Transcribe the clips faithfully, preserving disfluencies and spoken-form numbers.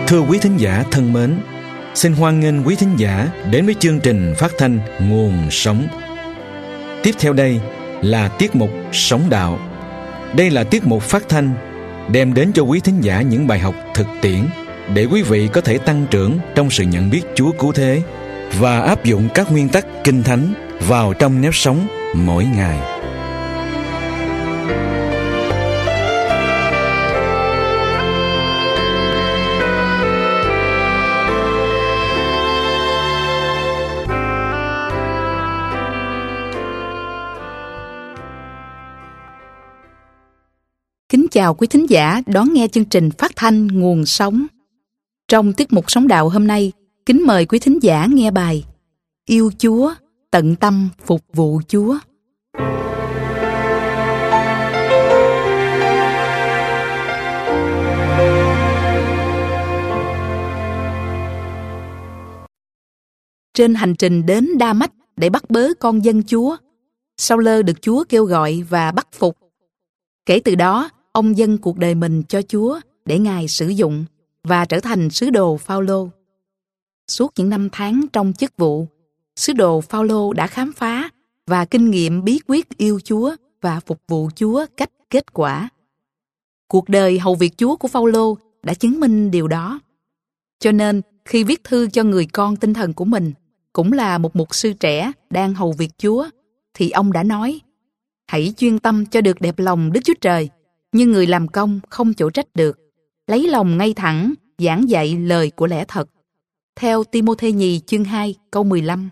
Thưa quý thính giả thân mến, xin hoan nghênh quý thính giả đến với chương trình phát thanh Nguồn Sống. Tiếp theo đây là tiết mục Sống Đạo. Đây là tiết mục phát thanh đem đến cho quý thính giả những bài học thực tiễn để quý vị có thể tăng trưởng trong sự nhận biết Chúa cứu thế và áp dụng các nguyên tắc Kinh Thánh vào trong nếp sống mỗi ngày. Kính chào quý thính giả đón nghe chương trình phát thanh Nguồn Sống. Trong tiết mục Sống Đạo hôm nay, kính mời quý thính giả nghe bài Yêu Chúa, tận tâm phục vụ Chúa. Trên hành trình đến Đa Mách để bắt bớ con dân Chúa, Sao-lơ được Chúa kêu gọi và bắt phục. Kể từ đó, ông dâng cuộc đời mình cho Chúa để Ngài sử dụng và trở thành sứ đồ Phao-lô. Suốt những năm tháng trong chức vụ, sứ đồ Phao-lô đã khám phá và kinh nghiệm bí quyết yêu Chúa và phục vụ Chúa cách kết quả. Cuộc đời hầu việc Chúa của Phao-lô đã chứng minh điều đó. Cho nên, khi viết thư cho người con tinh thần của mình, cũng là một mục sư trẻ đang hầu việc Chúa, thì ông đã nói: hãy chuyên tâm cho được đẹp lòng Đức Chúa Trời, như người làm công không chỗ trách được, lấy lòng ngay thẳng, giảng dạy lời của lẽ thật. Theo Ti-mô-thê nhì chương hai câu mười lăm.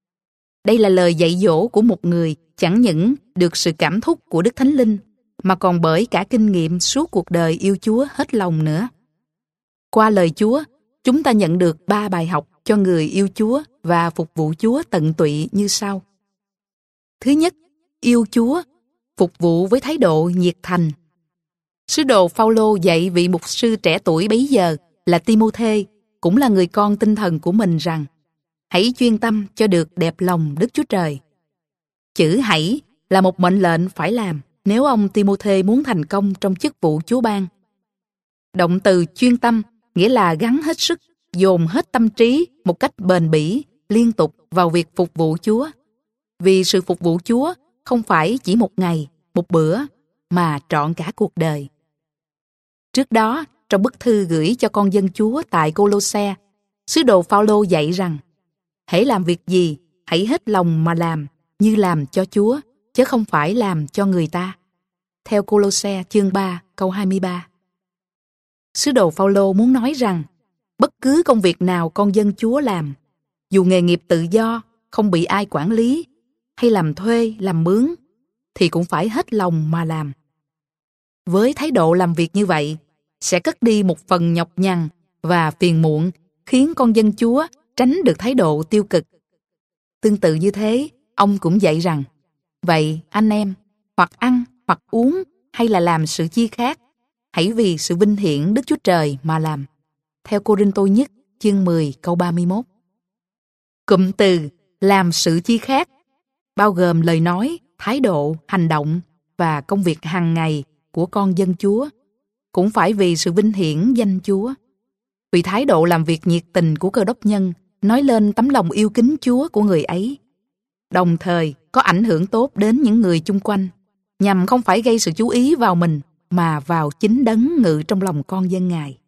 Đây là lời dạy dỗ của một người chẳng những được sự cảm thúc của Đức Thánh Linh, mà còn bởi cả kinh nghiệm suốt cuộc đời yêu Chúa hết lòng nữa. Qua lời Chúa, chúng ta nhận được ba bài học cho người yêu Chúa và phục vụ Chúa tận tụy như sau. Thứ nhất, yêu Chúa, phục vụ với thái độ nhiệt thành. Sứ đồ Phao-lô dạy vị mục sư trẻ tuổi bấy giờ là Ti-mô-thê, cũng là người con tinh thần của mình rằng: hãy chuyên tâm cho được đẹp lòng Đức Chúa Trời. Chữ hãy là một mệnh lệnh phải làm nếu ông Ti-mô-thê muốn thành công trong chức vụ Chúa ban. Động từ chuyên tâm nghĩa là gắn hết sức, dồn hết tâm trí một cách bền bỉ, liên tục vào việc phục vụ Chúa. Vì sự phục vụ Chúa không phải chỉ một ngày, một bữa, mà trọn cả cuộc đời. Trước đó, trong bức thư gửi cho con dân Chúa tại Cô-lô-se, sứ đồ Phao-lô dạy rằng: hãy làm việc gì, hãy hết lòng mà làm, như làm cho Chúa, chứ không phải làm cho người ta. Theo Cô-lô-se chương ba câu hai mươi ba. Sứ đồ Phao-lô muốn nói rằng, bất cứ công việc nào con dân Chúa làm, dù nghề nghiệp tự do, không bị ai quản lý, hay làm thuê, làm mướn, thì cũng phải hết lòng mà làm. Với thái độ làm việc như vậy, sẽ cất đi một phần nhọc nhằn và phiền muộn, khiến con dân Chúa tránh được thái độ tiêu cực. Tương tự như thế, ông cũng dạy rằng: vậy anh em, hoặc ăn, hoặc uống, hay là làm sự chi khác, hãy vì sự vinh hiển Đức Chúa Trời mà làm. Theo Cô-rinh-tô nhất chương mười câu ba mươi mốt. Cụm từ làm sự chi khác bao gồm lời nói, thái độ, hành động và công việc hàng ngày của con dân Chúa, cũng phải vì sự vinh hiển danh Chúa. Vì thái độ làm việc nhiệt tình của Cơ Đốc nhân nói lên tấm lòng yêu kính Chúa của người ấy, đồng thời có ảnh hưởng tốt đến những người chung quanh, nhằm không phải gây sự chú ý vào mình, mà vào chính đấng ngự trong lòng con dân Ngài.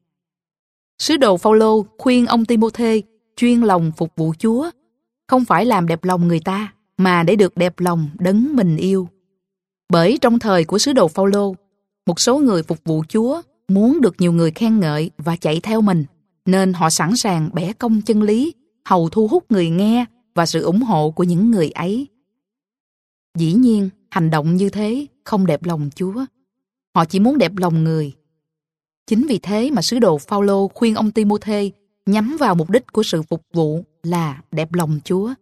Sứ đồ Phao-lô khuyên ông Ti-mô-thê chuyên lòng phục vụ Chúa, không phải làm đẹp lòng người ta, mà để được đẹp lòng đấng mình yêu. Bởi trong thời của sứ đồ Phao-lô, một số người phục vụ Chúa muốn được nhiều người khen ngợi và chạy theo mình, nên họ sẵn sàng bẻ cong chân lý, hầu thu hút người nghe và sự ủng hộ của những người ấy. Dĩ nhiên, hành động như thế không đẹp lòng Chúa. Họ chỉ muốn đẹp lòng người. Chính vì thế mà sứ đồ Phao-lô khuyên ông Ti-mô-thê nhắm vào mục đích của sự phục vụ là đẹp lòng Chúa.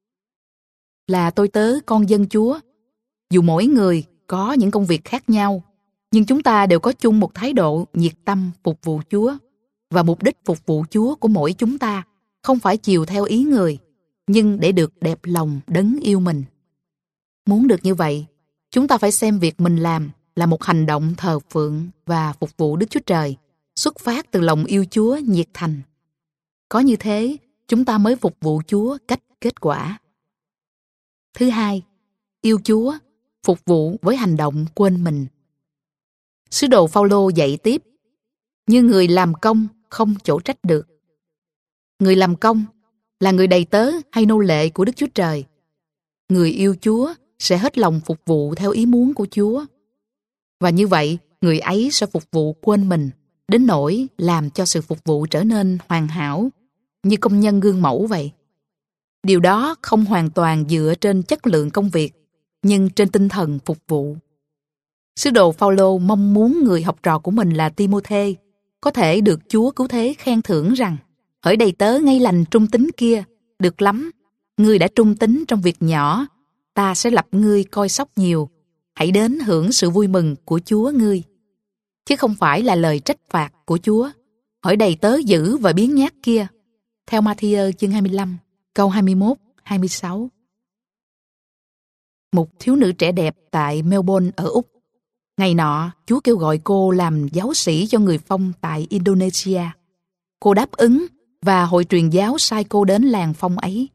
Là tôi tớ con dân Chúa, dù mỗi người có những công việc khác nhau, nhưng chúng ta đều có chung một thái độ nhiệt tâm phục vụ Chúa, và mục đích phục vụ Chúa của mỗi chúng ta không phải chiều theo ý người, nhưng để được đẹp lòng đấng yêu mình. Muốn được như vậy, chúng ta phải xem việc mình làm là một hành động thờ phượng và phục vụ Đức Chúa Trời, xuất phát từ lòng yêu Chúa nhiệt thành. Có như thế, chúng ta mới phục vụ Chúa cách kết quả. Thứ hai, yêu Chúa, phục vụ với hành động quên mình. Sứ đồ Phao-lô dạy tiếp, như người làm công không chỗ trách được. Người làm công là người đầy tớ hay nô lệ của Đức Chúa Trời. Người yêu Chúa sẽ hết lòng phục vụ theo ý muốn của Chúa. Và như vậy, người ấy sẽ phục vụ quên mình, đến nỗi làm cho sự phục vụ trở nên hoàn hảo, như công nhân gương mẫu vậy. Điều đó không hoàn toàn dựa trên chất lượng công việc, nhưng trên tinh thần phục vụ. Sứ đồ Phao-lô mong muốn người học trò của mình là Ti-mô-thê có thể được Chúa cứu thế khen thưởng rằng: hỡi đầy tớ ngay lành trung tín kia, được lắm, ngươi đã trung tín trong việc nhỏ, ta sẽ lập ngươi coi sóc nhiều, hãy đến hưởng sự vui mừng của Chúa ngươi. Chứ không phải là lời trách phạt của Chúa: hỡi đầy tớ dữ và biếng nhác kia. Theo Ma-thi-ơ chương hai mươi lăm, câu hai mươi mốt, hai mươi sáu. Một thiếu nữ trẻ đẹp tại Melbourne ở Úc. Ngày nọ, Chúa kêu gọi cô làm giáo sĩ cho người Phong tại Indonesia. Cô đáp ứng và hội truyền giáo sai cô đến làng Phong ấy.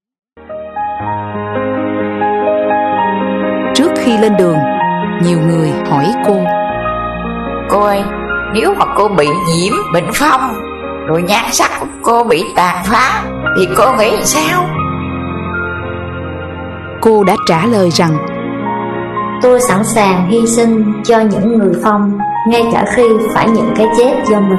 Trước khi lên đường, nhiều người hỏi cô: Cô ơi, nếu mà cô bị nhiễm bệnh phong, rồi nhan sắc của cô bị tàn phá, thì cô nghĩ sao? Cô đã trả lời rằng: tôi sẵn sàng hy sinh cho những người Phong, ngay cả khi phải nhận cái chết do mình.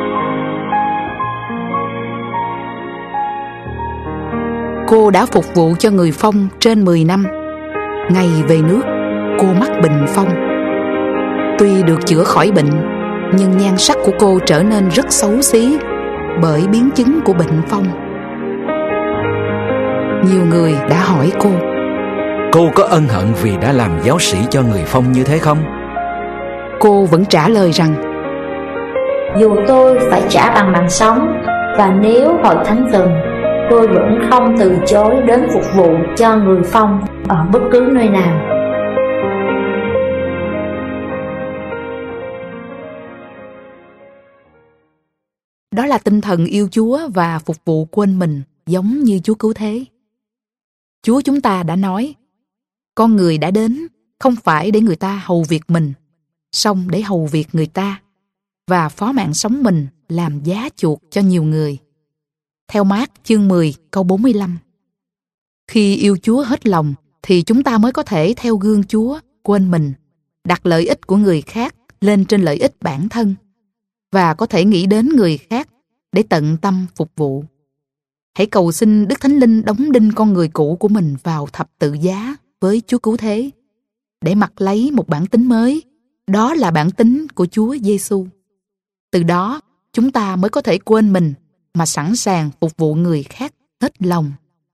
Cô đã phục vụ cho người Phong trên mười năm. Ngày về nước, cô mắc bệnh phong. Tuy được chữa khỏi bệnh, nhưng nhan sắc của cô trở nên rất xấu xí bởi biến chứng của bệnh phong. Nhiều người đã hỏi cô: cô có ân hận vì đã làm giáo sĩ cho người Phong như thế không? Cô vẫn trả lời rằng: dù tôi phải trả bằng mạng sống, và nếu hội thánh cần, tôi vẫn không từ chối đến phục vụ cho người Phong ở bất cứ nơi nào. Đó là tinh thần yêu Chúa và phục vụ quên mình, giống như Chúa cứu thế. Chúa chúng ta đã nói: con người đã đến không phải để người ta hầu việc mình, song để hầu việc người ta, và phó mạng sống mình làm giá chuộc cho nhiều người. Theo Mác chương mười câu bốn mươi lăm. Khi yêu Chúa hết lòng thì chúng ta mới có thể theo gương Chúa quên mình, đặt lợi ích của người khác lên trên lợi ích bản thân, và có thể nghĩ đến người khác để tận tâm phục vụ. Hãy cầu xin Đức Thánh Linh đóng đinh con người cũ của mình vào thập tự giá với Chúa cứu thế, để mặc lấy một bản tính mới, đó là bản tính của Chúa Giêsu. Từ đó, chúng ta mới có thể quên mình mà sẵn sàng phục vụ người khác hết lòng.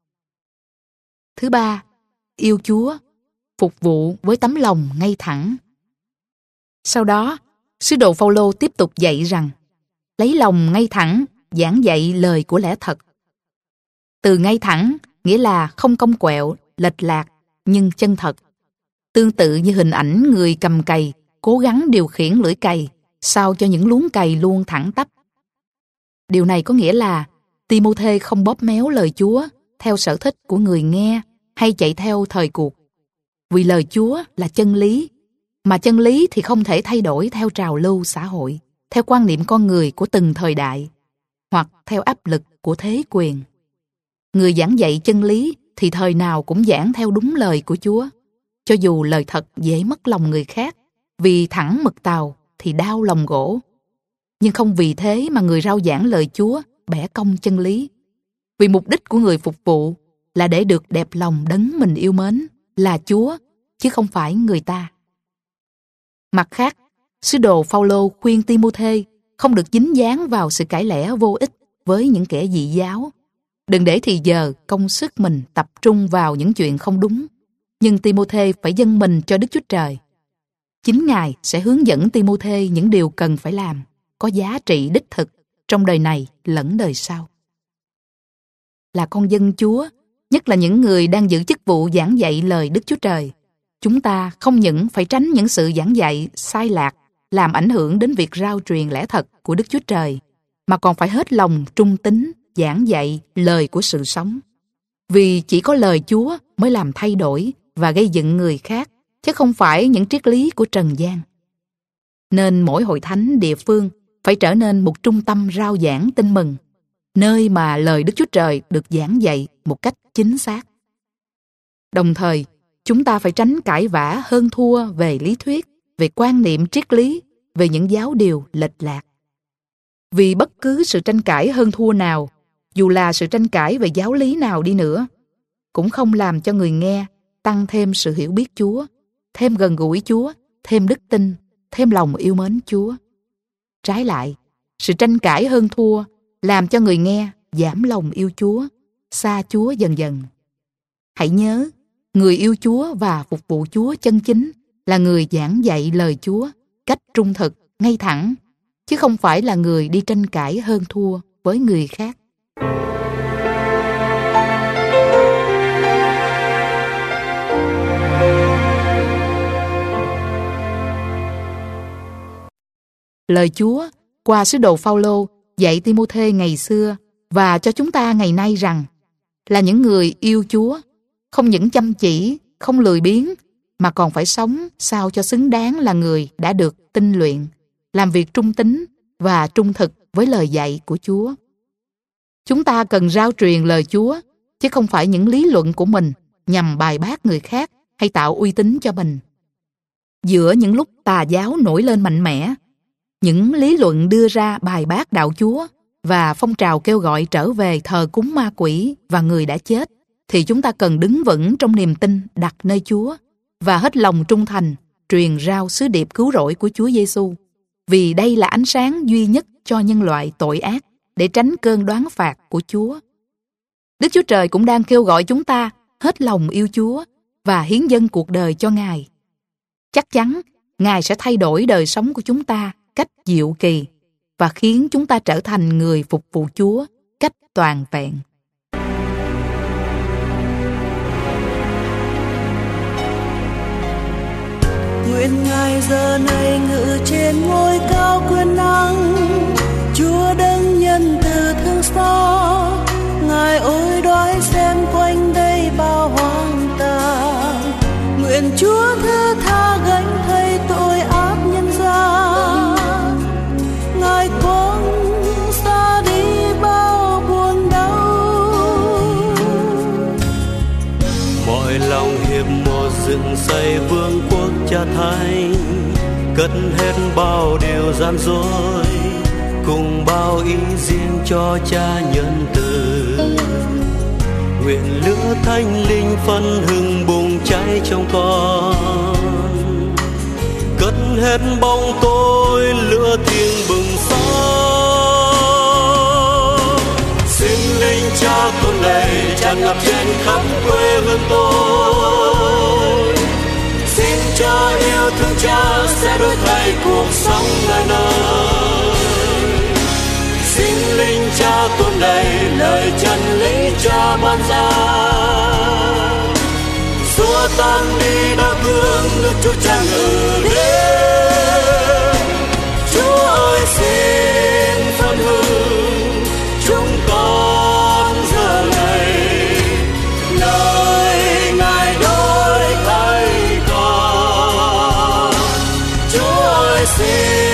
Thứ ba, yêu Chúa, phục vụ với tấm lòng ngay thẳng. Sau đó, sứ đồ Phao-lô tiếp tục dạy rằng: lấy lòng ngay thẳng, giảng dạy lời của lẽ thật. Từ ngay thẳng nghĩa là không cong quẹo, lệch lạc, nhưng chân thật. Tương tự như hình ảnh người cầm cày cố gắng điều khiển lưỡi cày sao cho những luống cày luôn thẳng tắp. Điều này có nghĩa là Ti-mô-thê không bóp méo lời Chúa theo sở thích của người nghe hay chạy theo thời cuộc. Vì lời Chúa là chân lý, mà chân lý thì không thể thay đổi theo trào lưu xã hội, theo quan niệm con người của từng thời đại, hoặc theo áp lực của thế quyền. Người giảng dạy chân lý thì thời nào cũng giảng theo đúng lời của Chúa, cho dù lời thật dễ mất lòng người khác, vì thẳng mực tàu thì đau lòng gỗ. Nhưng không vì thế mà người rao giảng lời Chúa bẻ cong chân lý. Vì mục đích của người phục vụ là để được đẹp lòng đấng mình yêu mến, là Chúa, chứ không phải người ta. Mặt khác, sứ đồ Phao-lô khuyên Ti-mô-thê không được dính dáng vào sự cãi lẽ vô ích với những kẻ dị giáo. Đừng để thì giờ công sức mình tập trung vào những chuyện không đúng, nhưng Ti-mô-thê phải dâng mình cho Đức Chúa Trời. Chính Ngài sẽ hướng dẫn Ti-mô-thê những điều cần phải làm, có giá trị đích thực trong đời này lẫn đời sau. Là con dân Chúa, nhất là những người đang giữ chức vụ giảng dạy lời Đức Chúa Trời, chúng ta không những phải tránh những sự giảng dạy sai lạc làm ảnh hưởng đến việc rao truyền lẽ thật của Đức Chúa Trời, mà còn phải hết lòng trung tín giảng dạy lời của sự sống. Vì chỉ có lời Chúa mới làm thay đổi và gây dựng người khác, chứ không phải những triết lý của trần gian. Nên mỗi hội thánh địa phương phải trở nên một trung tâm rao giảng tin mừng, nơi mà lời Đức Chúa Trời được giảng dạy một cách chính xác. Đồng thời, chúng ta phải tránh cãi vã hơn thua về lý thuyết, về quan niệm triết lý, về những giáo điều lệch lạc. Vì bất cứ sự tranh cãi hơn thua nào, dù là sự tranh cãi về giáo lý nào đi nữa, cũng không làm cho người nghe tăng thêm sự hiểu biết Chúa, thêm gần gũi Chúa, thêm đức tin, thêm lòng yêu mến Chúa. Trái lại, sự tranh cãi hơn thua làm cho người nghe giảm lòng yêu Chúa, xa Chúa dần dần. Hãy nhớ, người yêu Chúa và phục vụ Chúa chân chính là người giảng dạy lời Chúa cách trung thực, ngay thẳng, chứ không phải là người đi tranh cãi hơn thua với người khác. Lời Chúa qua sứ đồ Phao-lô dạy Ti-mô-thê ngày xưa và cho chúng ta ngày nay rằng là những người yêu Chúa, không những chăm chỉ, không lười biếng, mà còn phải sống sao cho xứng đáng là người đã được tinh luyện, làm việc trung tín và trung thực với lời dạy của Chúa. Chúng ta cần rao truyền lời Chúa, chứ không phải những lý luận của mình nhằm bài bác người khác hay tạo uy tín cho mình. Giữa những lúc tà giáo nổi lên mạnh mẽ, những lý luận đưa ra bài bác đạo Chúa và phong trào kêu gọi trở về thờ cúng ma quỷ và người đã chết, thì chúng ta cần đứng vững trong niềm tin đặt nơi Chúa và hết lòng trung thành truyền rao sứ điệp cứu rỗi của Chúa Giêsu, vì đây là ánh sáng duy nhất cho nhân loại tội ác để tránh cơn đoán phạt của Chúa. Đức Chúa Trời cũng đang kêu gọi chúng ta hết lòng yêu Chúa và hiến dâng cuộc đời cho Ngài. Chắc chắn Ngài sẽ thay đổi đời sống của chúng ta cách diệu kỳ và khiến chúng ta trở thành người phục vụ Chúa cách toàn vẹn. Nguyện Ngài giờ này ngự trên ngôi cao quyền năng, Chúa đấng nhân từ thương xót. Ngài ơi đoái xem quanh đây bao hoang tàn, nguyện Chúa thứ tha gánh thay tội ác nhân gian. Ngài quăng xa đi bao buồn đau, mọi lòng hiệp một dựng xây vương quốc Cha Thánh, cất hết bao điều gian dối, cùng bao ý riêng cho Cha nhân từ. Nguyện lửa thánh linh phân hừng bùng cháy trong con, cất hết bóng tối lửa thiêng bừng sáng. Xin linh Cha tôn lạy tràn ngập trên khắp quê hương tôi, xin cho yêu thương Cha sẽ đổi thay cuộc sống đời nơi. Xin linh Cha tôn lạy lời chân lý Cha ban ra, xua tan đi đau thương nước Chúa Cha ngự đến. Chúa ơi xin phân hưng chúng con giờ này, lời Ngài đổi thay con. Chúa ơi xin